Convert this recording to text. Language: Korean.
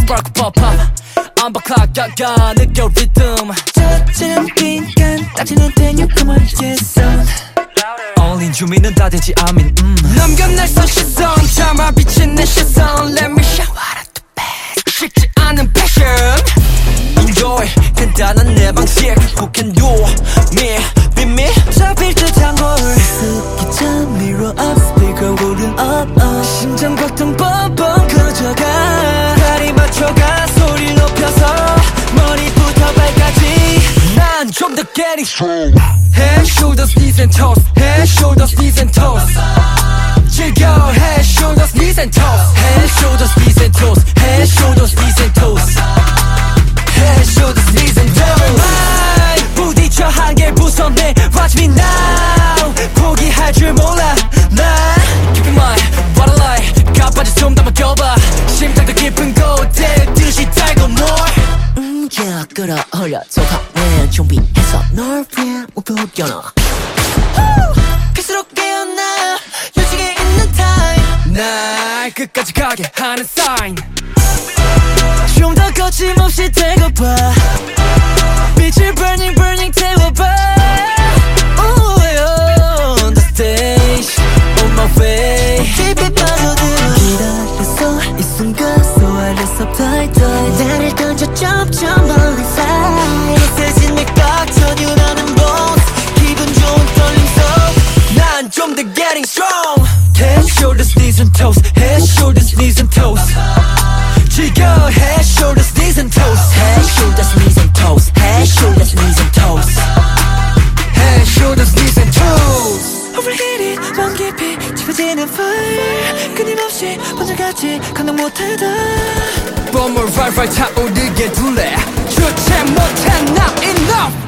spark pop up on the clock 가가 느껴 rhythm 저처럼 빈간 따지는 땐 come on yes 어울린 주민은 다 되지 아민 넘겨 날 선 시선 참아 비친 내 시선 Let me show what the best 식지 않은 passion Enjoy 간단한 내 방식 Who can do me be me 잡힐 듯한 걸 스키차 mirror up speaker volume up 심장 박동 뻥뻥 커져가 다리 맞춰가 소리를 높여서 머리부터 발까지 난 좀 더 getting strong Head, shoulders, knees and toes Head, shoulders, knees and toes 즐겨 Head, shoulders, knees and toes Head, shoulders, knees and toes Head, shoulders, knees and toes Head, shoulders, knees and toes 부딪혀 한계 부서내 Watch me now 포기할 줄 몰라 난 Keep in mind what I like 가빠져 좀 더 맡겨봐 심장도 깊은 곳에 듯이 달고 more Yeah 끌어올려줘 내 준비해서 널 위해 목표 겨눠 갈수록 깨어나 요직에 있는 time 날 끝까지 가게 하는 sign 좀 더 거침없이 되고봐 빛을 burning burning 태워봐 Ooh, on the stage on my way 깊이 빠져들어 기다렸어 이 순간 so I let up die die 나를 던져 점점 멀리 사이 세진 맥박 전율하는 bones 기분 좋은 떨림 속 난 좀 더 getting strong Head, shoulders, knees and toes Head, shoulders, knees and toes 즐겨 Head, shoulders, knees and toes Head, shoulders, knees and toes Head, shoulders, knees and toes Head, shoulders, knees and toes Overheated 맘 깊이 짚어지는 fire 끊임없이 번져갔지 감당 못하다 뻔물 right 타오르게 둘래 주체 못해 not enough